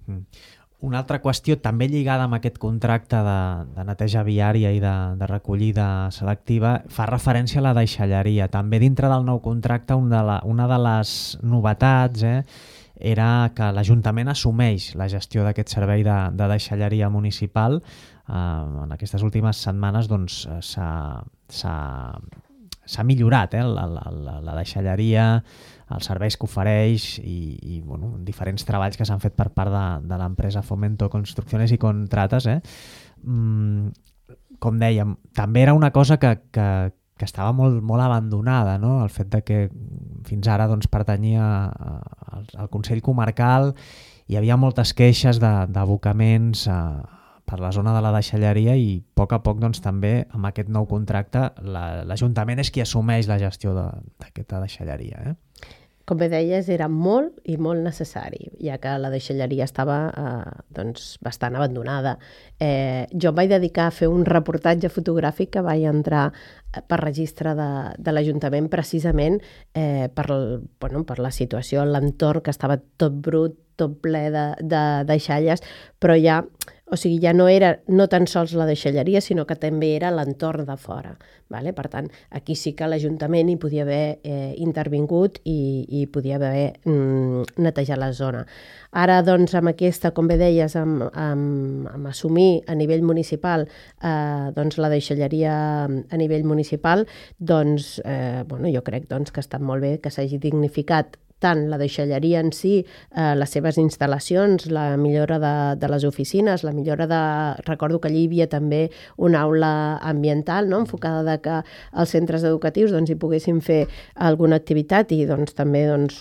S1: Mm. Una altra qüestió també lligada amb aquest contracte de, de neteja viària i de, de recollida selectiva fa referència a la deixalleria. També dintre del nou contracte una de, la, una de les novetats eh, era que l'Ajuntament assumeix la gestió d'aquest servei de, de deixalleria municipal. Eh, en aquestes últimes setmanes doncs, s'ha, s'ha, s'ha millorat eh, la, la, la deixalleria, els serveis que ofereix i, i bueno, diferents treballs que s'han fet per part de, de l'empresa Fomento Construcciones y Contratas. Eh? Mm, com dèiem, també era una cosa que, que, que estava molt, molt abandonada, no? El fet de que fins ara doncs, pertanyia al, al Consell Comarcal, hi havia moltes queixes d'abocaments a, per la zona de la deixalleria i a poc a poc doncs, també amb aquest nou contracte l'Ajuntament és qui assumeix la gestió d'aquesta deixalleria. Eh?
S2: Com bé deies, era molt i molt necessari, ja que la deixalleria estava eh, doncs, bastant abandonada. Eh, jo em vaig dedicar a fer un reportatge fotogràfic que vaig entrar per registre de, de l'Ajuntament precisament eh, per, el, bueno, per la situació, l'entorn que estava tot brut, tot ple de, de deixalles, però ja, o sigui, ja no era no tan sols la deixalleria, sinó que també era l'entorn de fora. Vale? Per tant, aquí sí que l'Ajuntament hi podia haver eh, intervingut i, i podia haver mm, netejat la zona. Ara, doncs, amb aquesta, com bé deies, amb, amb, amb assumir a nivell municipal eh, doncs, la deixalleria a nivell municipal, doncs, eh, bueno, jo crec doncs, que està molt bé que s'hagi dignificat tant la deixalleria en si, eh, les seves instal·lacions, la millora de, de les oficines, la millora de... Recordo que allí hi havia també una aula ambiental, no?, enfocada de que els centres educatius doncs, hi poguessin fer alguna activitat i doncs, també doncs,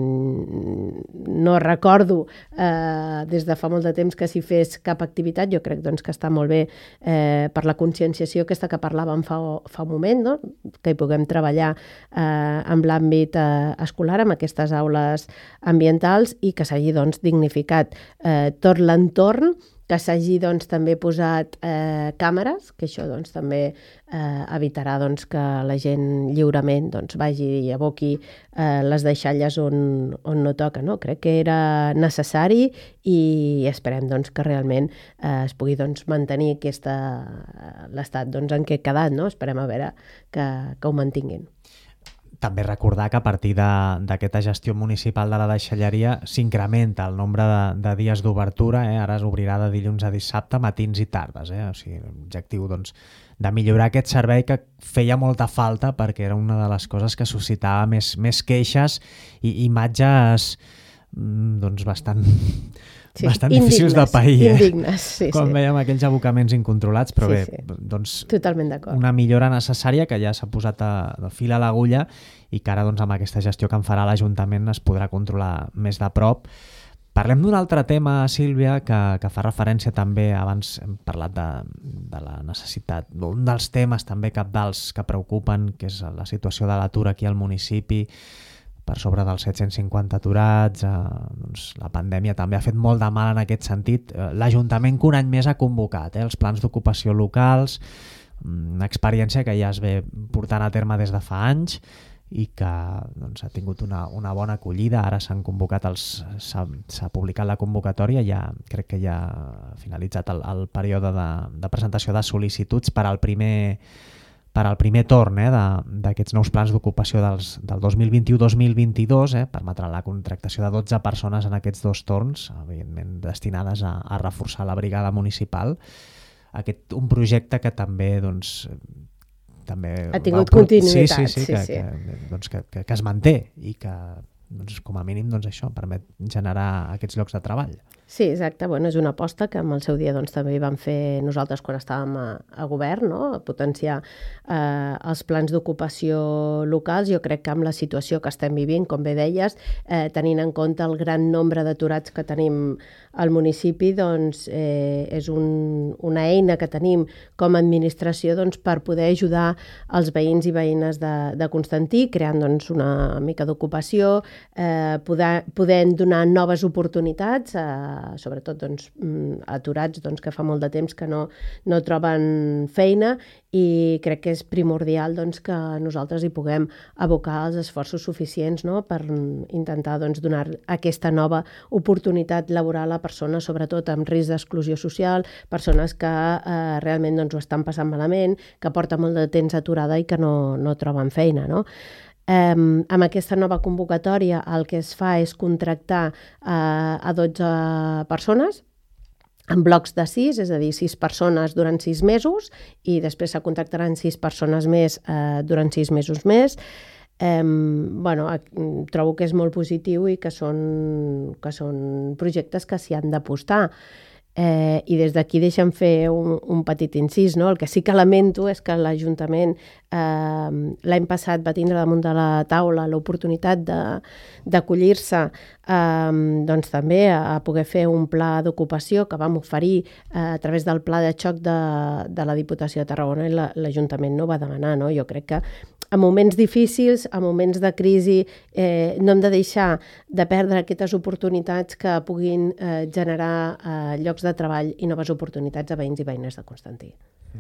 S2: no recordo eh, des de fa molt de temps que s'hi fes cap activitat. Jo crec doncs, que està molt bé eh, per la conscienciació aquesta que parlàvem fa, fa un moment, no?, que hi puguem treballar eh, amb l'àmbit eh, escolar, amb aquestes aules ambientals i que s'hagi doncs, dignificat eh, tot l'entorn, que s'hagi doncs, també posat eh, càmeres, que això doncs, també eh, evitarà doncs, que la gent lliurement doncs, vagi i aboqui eh, les deixalles on, on no toca. No? Crec que era necessari i esperem doncs, que realment eh, es pugui doncs, mantenir aquesta, l'estat doncs, en què ha quedat. No? Esperem a veure que, que ho mantinguin.
S1: També recordar que a partir d'aquesta gestió municipal de la deixalleria s'incrementa el nombre de, de dies d'obertura, eh? Ara es obrirà de dilluns a dissabte, matins i tardes. Eh? O sigui, l'objectiu doncs, de millorar aquest servei que feia molta falta perquè era una de les coses que suscitava més, més queixes i imatges doncs, bastant... Sí, bastant indignes, difícils de pair, eh?
S2: Indignes, sí,
S1: com
S2: sí.
S1: Veiem aquells abocaments incontrolats, però
S2: sí,
S1: bé,
S2: sí.
S1: doncs
S2: totalment d'acord.
S1: Una millora necessària que ja s'ha posat a, a fil a l'agulla i que ara doncs, amb aquesta gestió que en farà l'Ajuntament es podrà controlar més de prop. Parlem d'un altre tema, Sílvia, que, que fa referència també, abans hem parlat de, de la necessitat, un dels temes també cabdals que preocupen, que és la situació de l'atur aquí al municipi, per sobre dels set-cents cinquanta aturats, eh, doncs la pandèmia també ha fet molt de mal en aquest sentit. Eh, L'Ajuntament que un any més ha convocat eh, els plans d'ocupació locals, una experiència que ja es ve portant a terme des de fa anys i que doncs, ha tingut una, una bona acollida. Ara s'han convocat els, s'ha publicat la convocatòria, ja crec que ja ha finalitzat el, el període de, de presentació de sol·licituds per al primer per al primer torn eh, d'aquests nous plans d'ocupació del dos mil vint u dos mil vint-i-dos, eh, permetrà la contractació de dotze persones en aquests dos torns, evidentment destinades a, a reforçar la brigada municipal. Aquest, un projecte que també doncs, també
S2: ha tingut continuïtat.
S1: Sí, sí, sí, que, sí. Que, doncs, que, que, que es manté i que doncs, com a mínim doncs, això permet generar aquests llocs de treball.
S2: Sí, exacte. Bueno, és una aposta que en el seu dia doncs, també vam fer nosaltres quan estàvem a, a govern, no? A potenciar eh, els plans d'ocupació locals. Jo crec que amb la situació que estem vivint, com bé deies, eh, tenint en compte el gran nombre d'aturats que tenim al municipi, doncs, eh, és un, una eina que tenim com a administració doncs, per poder ajudar els veïns i veïnes de, de Constantí, creant doncs, una mica d'ocupació, eh, poder, podent donar noves oportunitats a eh, sobretot doncs, aturats, doncs, que fa molt de temps que no, no troben feina, i crec que és primordial doncs, que nosaltres hi puguem abocar els esforços suficients, no?, per intentar doncs, donar aquesta nova oportunitat laboral a persones, sobretot amb risc d'exclusió social, persones que eh, realment doncs, ho estan passant malament, que porten molt de temps aturada i que no, no troben feina, no? Eh, amb aquesta nova convocatòria el que es fa és contractar eh, a dotze persones en blocs de sis, és a dir, sis persones durant sis mesos, i després se contractaran sis persones més eh, durant sis mesos més. Eh, bueno, trobo que és molt positiu i que són, que són projectes que s'hi han d'apostar. Eh, I des d'aquí deixa'm fer un, un petit incís, no? El que sí que lamento és que l'Ajuntament eh, l'any passat va tindre damunt de la taula l'oportunitat d'acollir-se eh, doncs també a poder fer un pla d'ocupació que vam oferir eh, a través del pla de xoc de, de la Diputació de Tarragona, i l'Ajuntament no va demanar, no? Jo crec que en moments difícils, en moments de crisi, eh, no hem de deixar de perdre aquestes oportunitats que puguin eh, generar eh, llocs de treball i noves oportunitats a veïns i veïnes de Constantí.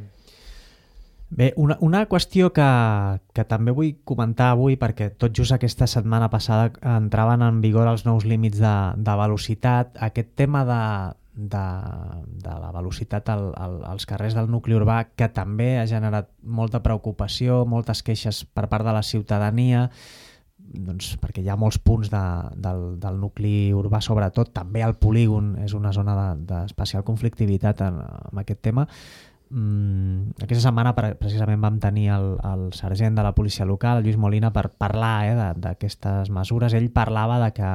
S1: Bé, una, una qüestió que, que també vull comentar avui, perquè tot just aquesta setmana passada entraven en vigor els nous límits de, de velocitat, aquest tema de, de, de la velocitat al, al, als carrers del nucli urbà, que també ha generat molta preocupació, moltes queixes per part de la ciutadania, doncs perquè hi ha molts punts de, del, del nucli urbà, sobretot, també el polígon és una zona d'especial de, conflictivitat en, en aquest tema. Mm, aquesta setmana precisament vam tenir el, el sergent de la policia local, Lluís Molina, per parlar eh, d'aquestes mesures. Ell parlava de que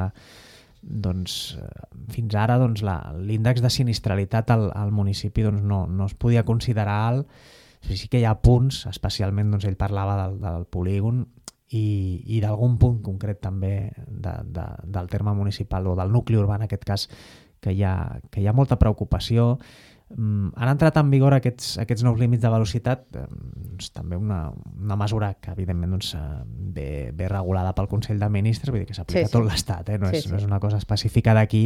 S1: doncs, fins ara doncs, l'índex de sinistralitat al, al municipi doncs, no, no es podia considerar alt. Sí que hi ha punts, especialment doncs, ell parlava del, del polígon i, i d'algun punt concret també de, de, del terme municipal o del nucli urbà, en aquest cas, que hi ha, que hi ha molta preocupació. Mm, han entrat en vigor aquests, aquests nous límits de velocitat, eh, doncs, també una, una mesura que evidentment doncs, ve, ve regulada pel Consell de Ministres, vull dir que s'aplica sí, sí. a tot l'Estat, eh? no, és, sí, sí. no és una cosa específica d'aquí,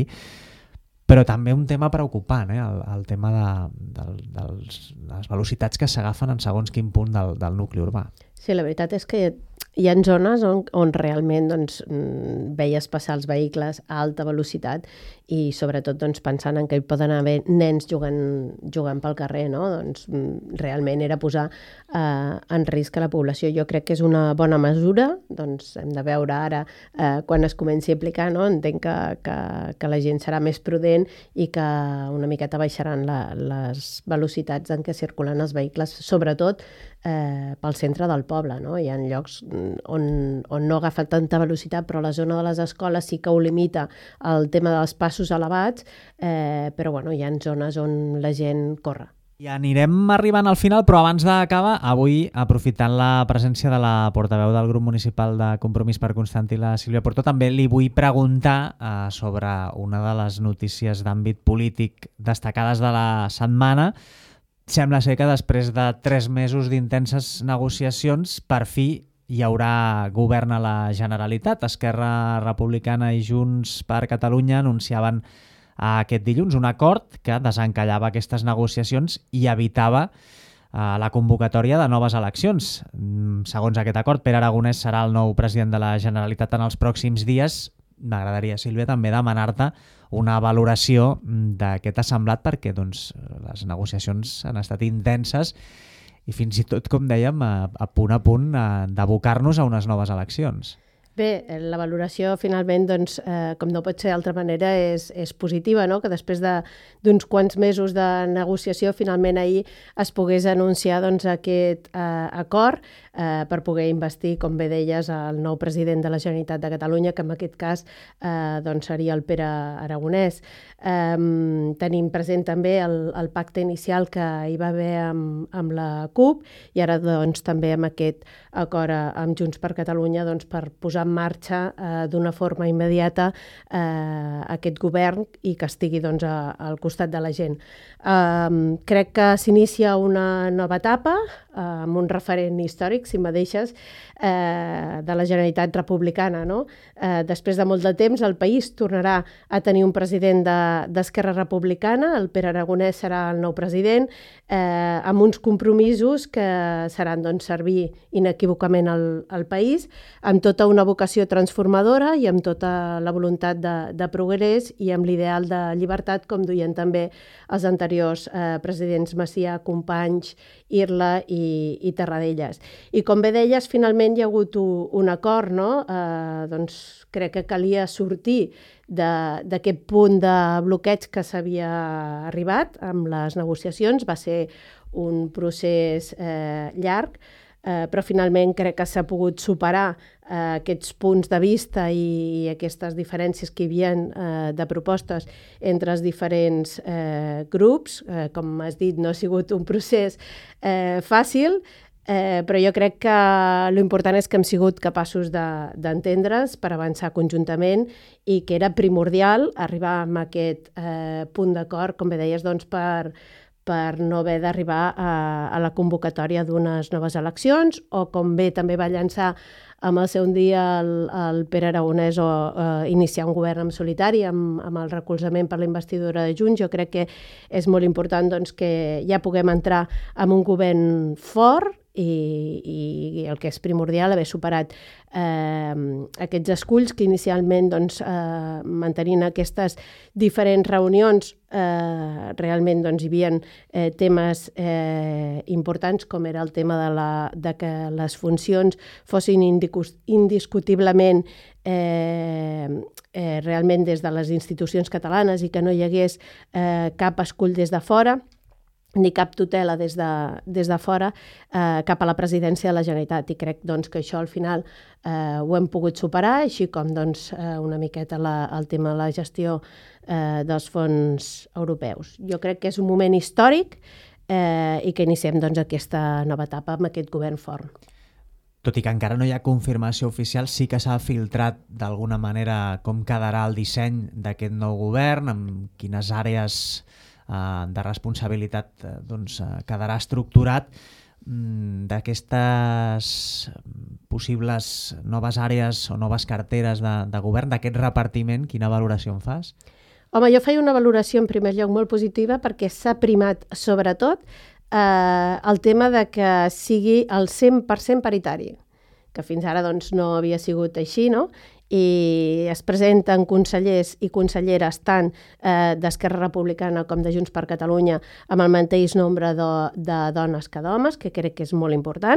S1: però també un tema preocupant, eh? el, el tema de, de, dels, de les velocitats que s'agafen en segons quin punt del, del nucli urbà.
S2: Sí, la veritat és que hi ha zones on, on realment doncs, veies passar els vehicles a alta velocitat i sobretot doncs, pensant en que hi poden haver nens jugant, jugant pel carrer, no? Doncs, realment era posar eh, en risc a la població. Jo crec que és una bona mesura, doncs hem de veure ara eh, quan es comenci a aplicar, no? Entenc que, que, que la gent serà més prudent i que una miqueta baixaran la, les velocitats en què circulen els vehicles, sobretot Eh, pel centre del poble, no? Hi ha llocs on, on no agafa tanta velocitat, però la zona de les escoles sí que ho limita el tema dels passos elevats, eh, però bueno, hi ha zones on la gent corre.
S1: I anirem arribant al final, però abans d'acabar, avui, aprofitant la presència de la portaveu del grup municipal de Compromís per Constantí, la Sílvia Porto, també li vull preguntar eh, sobre una de les notícies d'àmbit polític destacades de la setmana. Sembla ser que després de tres mesos d'intenses negociacions, per fi hi haurà govern a la Generalitat. Esquerra Republicana i Junts per Catalunya anunciaven aquest dilluns un acord que desencallava aquestes negociacions i evitava eh, la convocatòria de noves eleccions. Segons aquest acord, Pere Aragonès serà el nou president de la Generalitat en els pròxims dies. M'agradaria, Sílvia, també demanar-te una valoració de què t'ha semblat, perquè doncs, les negociacions han estat intenses i fins i tot, com dèiem, a, a punt a punt d'abocar-nos a unes noves eleccions.
S2: Bé, la valoració finalment, doncs, eh, com no pot ser d'altra manera, és, és positiva, no? Que després d'uns de, quants mesos de negociació finalment ahir es pogués anunciar doncs, aquest eh, acord eh, per poder investir, com bé deies, el nou president de la Generalitat de Catalunya, que en aquest cas eh, doncs seria el Pere Aragonès. Eh, tenim present també el, el pacte inicial que hi va haver amb, amb la CUP i ara doncs, també amb aquest acord amb Junts per Catalunya doncs, per posar posar en marxa eh, d'una forma immediata eh, aquest govern i que estigui doncs, a, al costat de la gent. Eh, crec que s'inicia una nova etapa eh, amb un referent històric, si me deixes, eh, de la Generalitat Republicana. No? Eh, després de molt de temps el país tornarà a tenir un president d'Esquerra de, Republicana, el Pere Aragonès serà el nou president, eh, amb uns compromisos que seran doncs, servir inequívocament al, al país, amb tota una vocació transformadora i amb tota la voluntat de, de progrés i amb l'ideal de llibertat, com duien també els anteriors eh, presidents Macià, Companys, Irla i, i Terradellas. I com bé deies, finalment hi ha hagut un, un acord, no? Eh, doncs crec que calia sortir d'aquest punt de bloqueig que s'havia arribat amb les negociacions. Va ser un procés eh, llarg, eh, però finalment crec que s'ha pogut superar eh, aquests punts de vista i, i aquestes diferències que hi havia eh, de propostes entre els diferents eh, grups. Eh, com has dit, no ha sigut un procés eh, fàcil, Eh, però jo crec que l'important és que hem sigut capaços d'entendre's de, per avançar conjuntament i que era primordial arribar a aquest eh, punt d'acord, com bé deies, doncs, per, per no haver d'arribar a, a la convocatòria d'unes noves eleccions o, com bé també va llançar amb el seu dia el, el Pere Aragonès o eh, iniciar un govern en solitari amb, amb el recolzament per la investidura de Junts. Jo crec que és molt important doncs, que ja puguem entrar en un govern fort i, i el que és primordial, haver superat eh, aquests esculls que inicialment doncs, eh, mantenint aquestes diferents reunions eh, realment doncs, hi havia eh, temes eh, importants, com era el tema de, la, de que les funcions fossin indiscutiblement eh, eh, realment des de les institucions catalanes i que no hi hagués eh, cap escull des de fora ni cap tutela des de, des de fora eh, cap a la presidència de la Generalitat. I crec doncs, que això al final eh, ho hem pogut superar, així com doncs, eh, una miqueta la, el tema de la gestió eh, dels fons europeus. Jo crec que és un moment històric eh, i que iniciem doncs, aquesta nova etapa amb aquest govern fort.
S1: Tot i que encara no hi ha confirmació oficial, sí que s'ha filtrat d'alguna manera com quedarà el disseny d'aquest nou govern, amb quines àrees de responsabilitat doncs, quedarà estructurat. D'aquestes possibles noves àrees o noves carteres de, de govern, d'aquest repartiment, quina valoració en fas?
S2: Home, jo feia una valoració en primer lloc molt positiva perquè s'ha primat sobretot eh, el tema de que sigui el cent per cent paritari, que fins ara doncs, no havia sigut així, no? I es presenten consellers i conselleres tant eh, d'Esquerra Republicana com de Junts per Catalunya amb el mateix nombre de, de dones que d'homes, que crec que és molt important.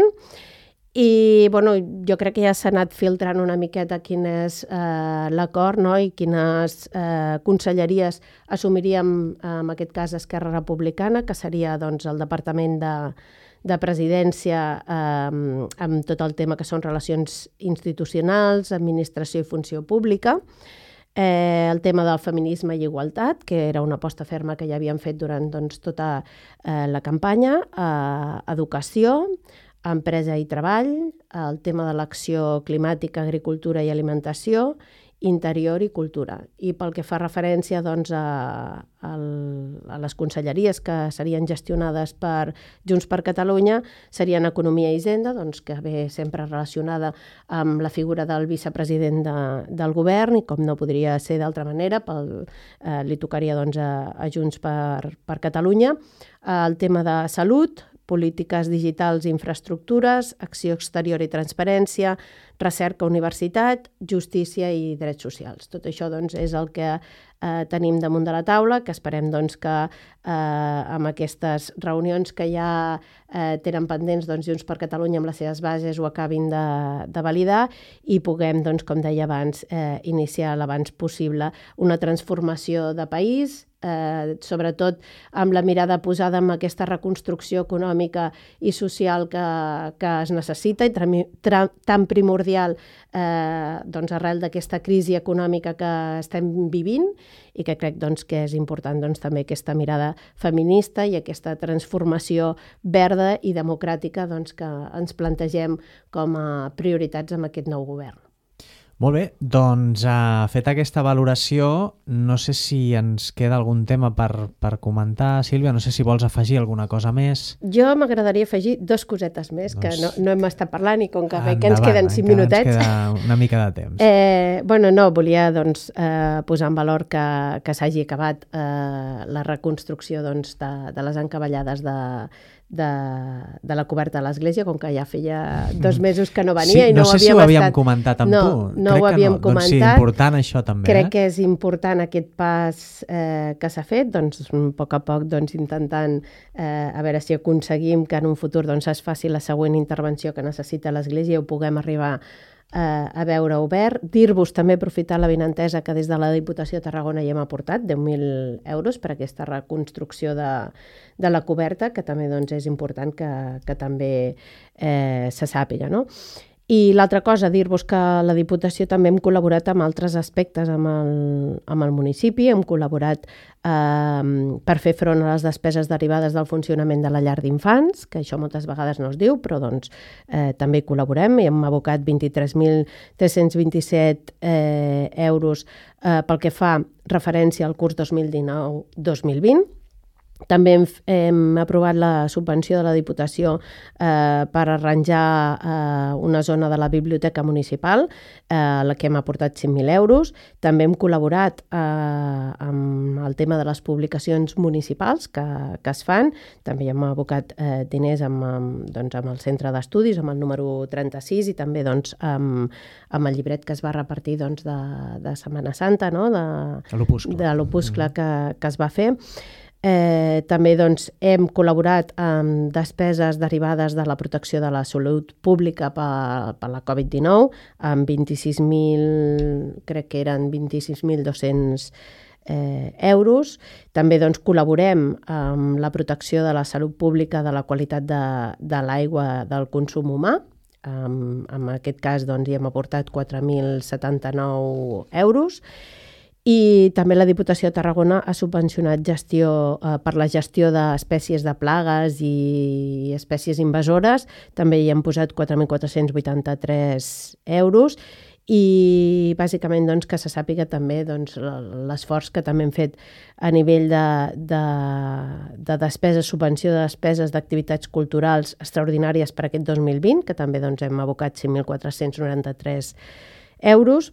S2: I bueno, jo crec que ja s'ha anat filtrant una miqueta quin és eh, l'acord, no? I quines eh, conselleries assumiríem, en aquest cas, Esquerra Republicana, que seria doncs, el Departament de de presidència eh, amb tot el tema que són relacions institucionals, administració i funció pública, eh, el tema del feminisme i igualtat, que era una aposta ferma que ja havíem fet durant doncs, tota eh, la campanya, eh, educació, empresa i treball, el tema de l'acció climàtica, agricultura i alimentació, interior i cultura. I pel que fa referència doncs, a, a, a les conselleries que serien gestionades per Junts per Catalunya, serien Economia i Hisenda, doncs, que ve sempre relacionada amb la figura del vicepresident de, del govern, i com no podria ser d'altra manera, pel, eh, li tocaria doncs, a, a Junts per, per Catalunya. El tema de salut, polítiques digitals i infraestructures, acció exterior i transparència, recerca, universitat, justícia i drets socials. Tot això doncs, és el que eh, tenim damunt de la taula, que esperem doncs, que eh, amb aquestes reunions que ja eh, tenen pendents doncs, Junts per Catalunya amb les seves bases ho acabin de, de validar i puguem, doncs, com deia abans, eh, iniciar l'abans possible una transformació de país, Eh, sobretot amb la mirada posada en aquesta reconstrucció econòmica i social que, que es necessita i tra- tra- tan primordial eh, doncs arrel d'aquesta crisi econòmica que estem vivint i que crec doncs, que és important doncs, també aquesta mirada feminista i aquesta transformació verda i democràtica doncs, que ens plantegem com a prioritats amb aquest nou govern.
S1: Molt bé, doncs uh, feta aquesta valoració, no sé si ens queda algun tema per, per comentar, Sílvia, no sé si vols afegir alguna cosa més.
S2: Jo m'agradaria afegir dos cosetes més, doncs... que no, no hem estat parlant i com que,
S1: Endavant,
S2: que ens queden cinc minutets.
S1: Ens queda una mica de temps.
S2: Eh, bueno, no, volia doncs, eh, posar en valor que, que s'hagi acabat eh, la reconstrucció doncs, de, de les encavallades de, de, de la coberta de l'església, com que ja feia dos mesos que no venia
S1: sí,
S2: i no,
S1: no sé
S2: ho havíem
S1: si ho havíem
S2: estat...
S1: comentat amb
S2: no,
S1: tu.
S2: No
S1: Crec
S2: ho havíem
S1: no.
S2: comentat.
S1: Doncs sí, important això també.
S2: Crec
S1: eh?
S2: que és important aquest pas eh, que s'ha fet, doncs a poc a poc doncs, intentant eh, a veure si aconseguim que en un futur doncs, es faci la següent intervenció que necessita l'església i ho puguem arribar a veure obert. Dir-vos també, aprofitar la benentesa que des de la Diputació de Tarragona hi hem aportat deu mil euros per aquesta reconstrucció de, de la coberta, que també doncs, és important que, que també eh, se sàpiga, no? I l'altra cosa, dir-vos que la Diputació també hem col·laborat amb altres aspectes amb el, amb el municipi, hem col·laborat eh, per fer front a les despeses derivades del funcionament de la llar d'infants, que això moltes vegades no es diu, però doncs, eh, també hi col·laborem i hem abocat vint-i-tres mil tres-cents vint-i-set eh, euros eh, pel que fa referència al curs dos mil dinou dos mil vint. També hem, hem aprovat la subvenció de la Diputació eh, per arranjar eh, una zona de la biblioteca municipal, eh, la que hem aportat cinc mil euros. També hem col·laborat eh, amb el tema de les publicacions municipals que, que es fan. També hem abocat eh, diners amb, amb, doncs, amb el centre d'estudis, amb el número trenta-sis, i també doncs, amb, amb el llibret que es va repartir doncs, de, de Setmana Santa, no? de, de l'opuscle que, que es va fer. Eh, també doncs, hem col·laborat amb despeses derivades de la protecció de la salut pública per, per la covid dinou, amb vint-i-sis mil, crec que eren vint-i-sis mil dos-cents eh, euros. També doncs, col·laborem amb la protecció de la salut pública de la qualitat de, de l'aigua del consum humà. Um, en aquest cas doncs, hi hem aportat quatre mil setanta-nou euros. I també la Diputació de Tarragona ha subvencionat gestió eh, per la gestió d'espècies de plagues i espècies invasores. També hi hem posat quatre mil quatre-cents vuitanta-tres euros. I bàsicament doncs, que se sàpiga també doncs, l'esforç que també hem fet a nivell de, de, de despeses, subvenció de despeses d'activitats culturals extraordinàries per aquest dos mil vint, que també doncs, hem abocat cinc mil quatre-cents noranta-tres euros.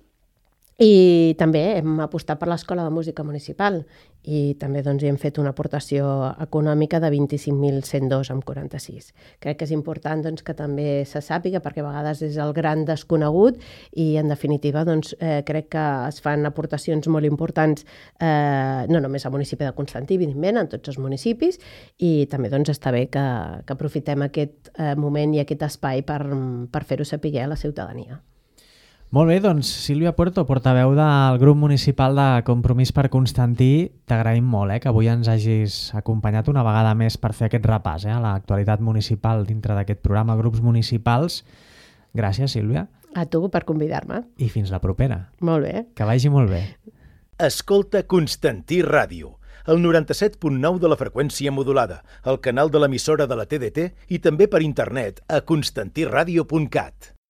S2: I també hem apostat per l'Escola de Música Municipal i també doncs, hi hem fet una aportació econòmica de vint-i-cinc mil cent dos coma quaranta-sis. Crec que és important doncs, que també se sàpiga, perquè a vegades és el gran desconegut i, en definitiva, doncs, eh, crec que es fan aportacions molt importants, eh, no només al municipi de Constantí, evidentment, en tots els municipis, i també doncs, està bé que, que aprofitem aquest eh, moment i aquest espai per, per fer-ho saber a la ciutadania.
S1: Molt bé, doncs Sílvia Puerto, portaveu del grup municipal de Compromís per Constantí, t'agraïm molt eh, que avui ens hagis acompanyat una vegada més per fer aquest repàs eh, a l'actualitat municipal dintre d'aquest programa Grups Municipals. Gràcies, Sílvia.
S2: A tu per convidar-me.
S1: I fins la propera.
S2: Molt bé.
S1: Que vagi molt bé.
S3: Escolta Constantí Ràdio, el noranta-set punt nou de la freqüència modulada, el canal de l'emissora de la T D T i també per internet a constantiradio punt cat.